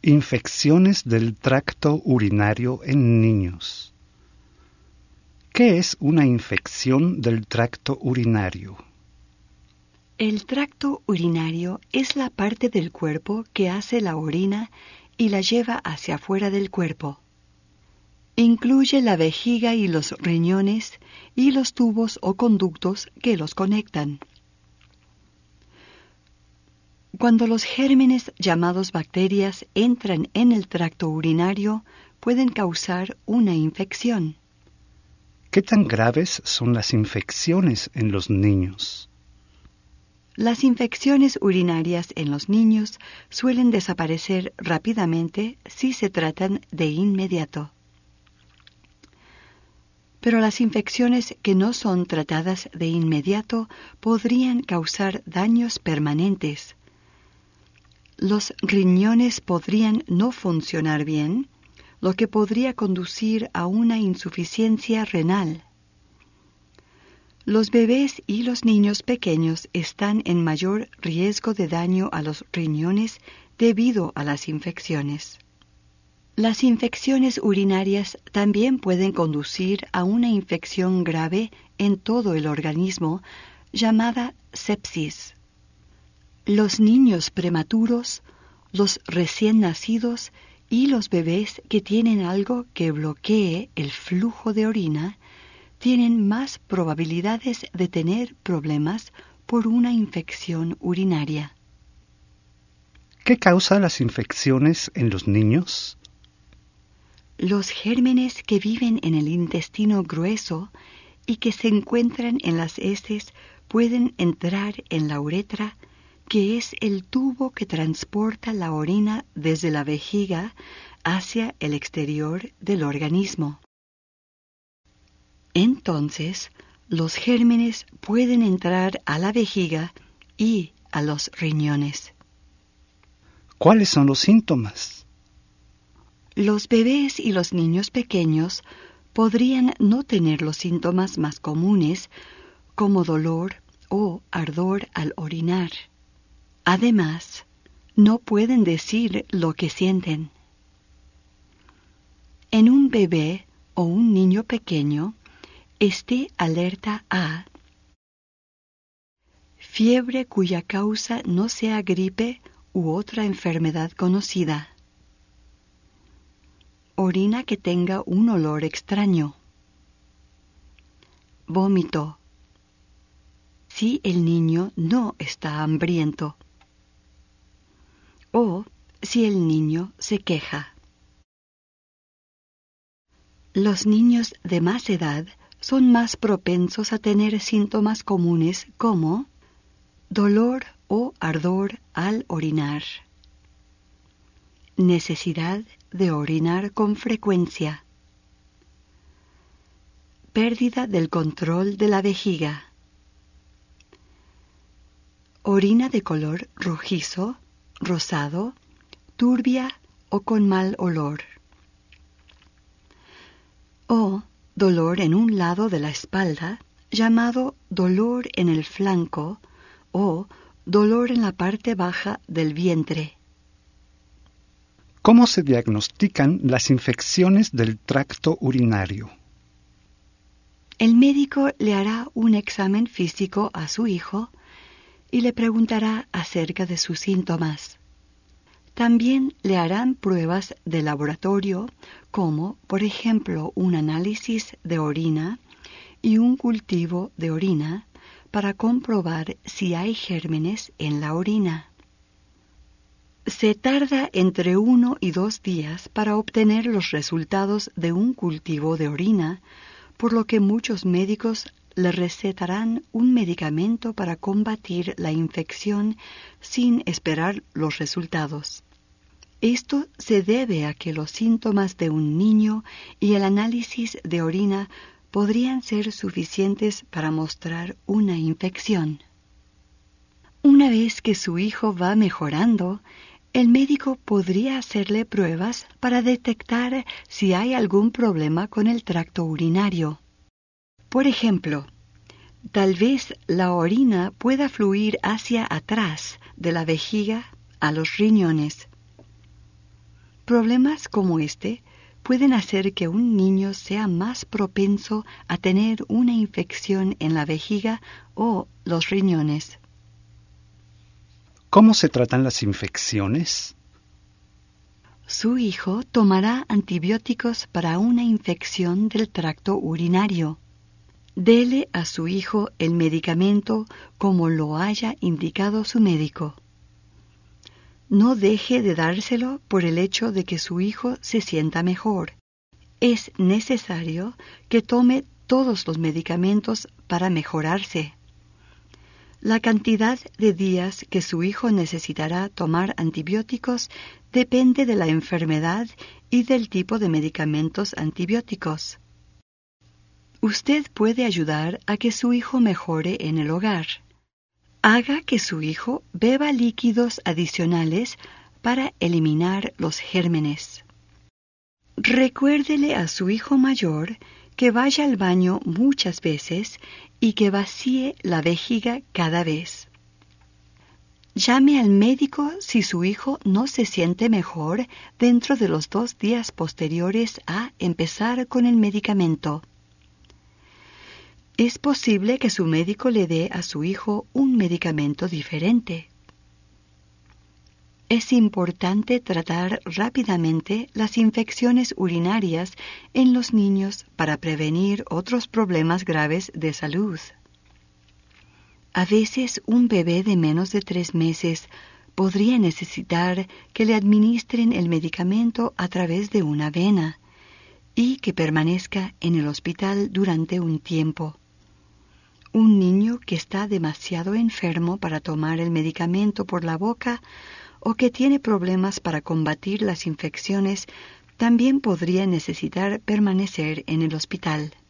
Infecciones del tracto urinario en niños. ¿Qué es una infección del tracto urinario? El tracto urinario es la parte del cuerpo que hace la orina y la lleva hacia afuera del cuerpo. Incluye la vejiga y los riñones y los tubos o conductos que los conectan. Cuando los gérmenes llamados bacterias entran en el tracto urinario, pueden causar una infección. ¿Qué tan graves son las infecciones en los niños? Las infecciones urinarias en los niños suelen desaparecer rápidamente si se tratan de inmediato. Pero las infecciones que no son tratadas de inmediato podrían causar daños permanentes. Los riñones podrían no funcionar bien, lo que podría conducir a una insuficiencia renal. Los bebés y los niños pequeños están en mayor riesgo de daño a los riñones debido a las infecciones. Las infecciones urinarias también pueden conducir a una infección grave en todo el organismo, llamada sepsis. Los niños prematuros, los recién nacidos y los bebés que tienen algo que bloquee el flujo de orina tienen más probabilidades de tener problemas por una infección urinaria. ¿Qué causa las infecciones en los niños? Los gérmenes que viven en el intestino grueso y que se encuentran en las heces pueden entrar en la uretra, que es el tubo que transporta la orina desde la vejiga hacia el exterior del organismo. Entonces, los gérmenes pueden entrar a la vejiga y a los riñones. ¿Cuáles son los síntomas? Los bebés y los niños pequeños podrían no tener los síntomas más comunes, como dolor o ardor al orinar. Además, no pueden decir lo que sienten. En un bebé o un niño pequeño, esté alerta a fiebre cuya causa no sea gripe u otra enfermedad conocida. Orina que tenga un olor extraño. Vómito. Si el niño no está hambriento. O si el niño se queja. Los niños de más edad son más propensos a tener síntomas comunes como dolor o ardor al orinar, necesidad de orinar con frecuencia, pérdida del control de la vejiga, orina de color rojizo, rosado, turbia o con mal olor, o dolor en un lado de la espalda, llamado dolor en el flanco o dolor en la parte baja del vientre. ¿Cómo se diagnostican las infecciones del tracto urinario? El médico le hará un examen físico a su hijo y le preguntará acerca de sus síntomas. También le harán pruebas de laboratorio, como, por ejemplo, un análisis de orina y un cultivo de orina para comprobar si hay gérmenes en la orina. Se tarda entre 1 y 2 días para obtener los resultados de un cultivo de orina, por lo que muchos médicos le recetarán un medicamento para combatir la infección sin esperar los resultados. Esto se debe a que los síntomas de un niño y el análisis de orina podrían ser suficientes para mostrar una infección. Una vez que su hijo va mejorando, el médico podría hacerle pruebas para detectar si hay algún problema con el tracto urinario. Por ejemplo, tal vez la orina pueda fluir hacia atrás de la vejiga a los riñones. Problemas como este pueden hacer que un niño sea más propenso a tener una infección en la vejiga o los riñones. ¿Cómo se tratan las infecciones? Su hijo tomará antibióticos para una infección del tracto urinario. Dele a su hijo el medicamento como lo haya indicado su médico. No deje de dárselo por el hecho de que su hijo se sienta mejor. Es necesario que tome todos los medicamentos para mejorarse. La cantidad de días que su hijo necesitará tomar antibióticos depende de la enfermedad y del tipo de medicamentos antibióticos. Usted puede ayudar a que su hijo mejore en el hogar. Haga que su hijo beba líquidos adicionales para eliminar los gérmenes. Recuérdele a su hijo mayor que vaya al baño muchas veces y que vacíe la vejiga cada vez. Llame al médico si su hijo no se siente mejor dentro de los 2 días posteriores a empezar con el medicamento. Es posible que su médico le dé a su hijo un medicamento diferente. Es importante tratar rápidamente las infecciones urinarias en los niños para prevenir otros problemas graves de salud. A veces un bebé de menos de 3 meses podría necesitar que le administren el medicamento a través de una vena y que permanezca en el hospital durante un tiempo. Un niño que está demasiado enfermo para tomar el medicamento por la boca o que tiene problemas para combatir las infecciones también podría necesitar permanecer en el hospital.